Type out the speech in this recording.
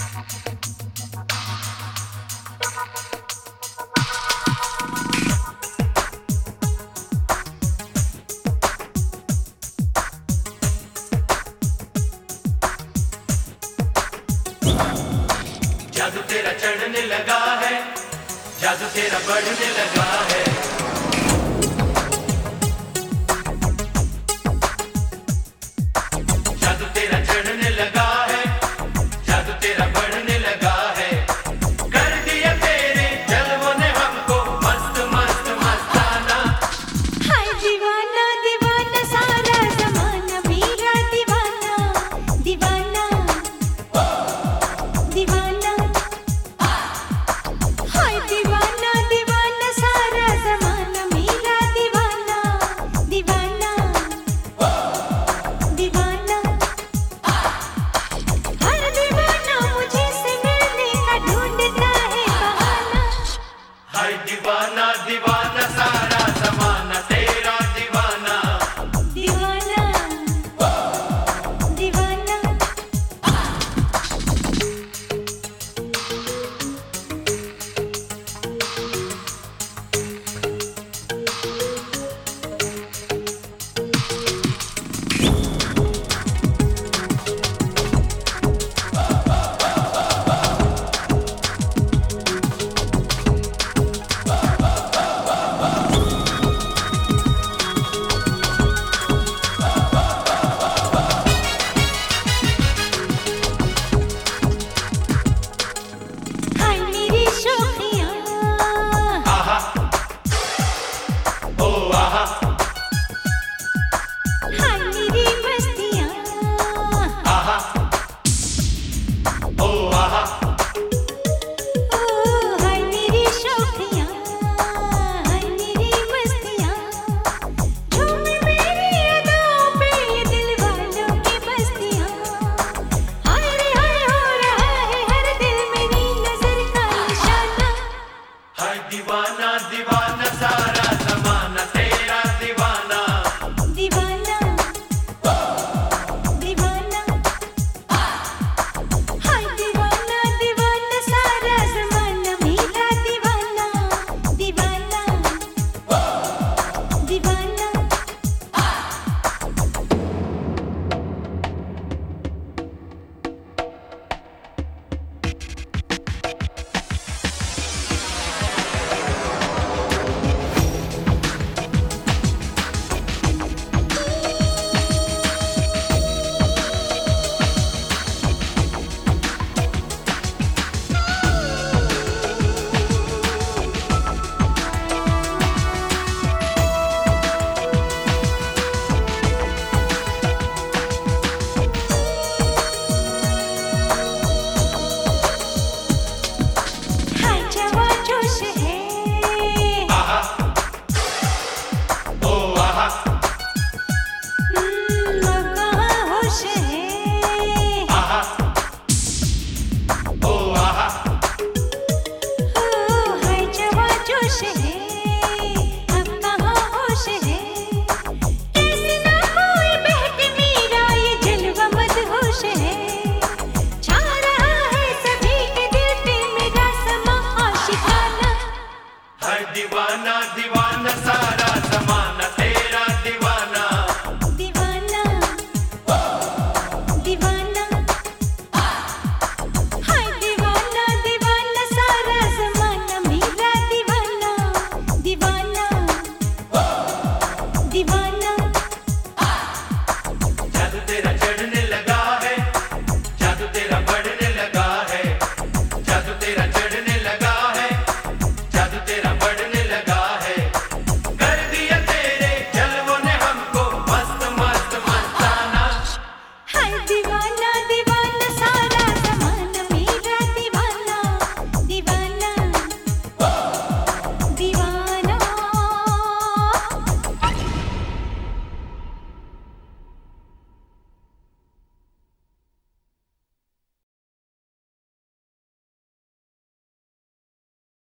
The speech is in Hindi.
जादू तेरा चढ़ने लगा है, जादू तेरा बढ़ने लगा है। जादू तेरा चढ़ने लगा है, जादू तेरा बढ़ने लगा है। कर दिया तेरे जलवों ने हमको मस्त मस्त मस्ताना। हाय दीवाना दीवाना सारा ज़माना मेरा दीवाना दीवाना दीवाना। हाय दीवाना दीवाना सारा ज़माना मेरा दीवाना दीवाना दीवाना। हर दीवाना मुझे से मिलने का ढूंढता है बहाना। हाय दीवाना दीवाना सारा जमाना तेरा दीवाना। दीवाना दीवाना। हाय मेरी शौकियाँ आहा ओ आहा हाय मेरी मस्तियाँ आहा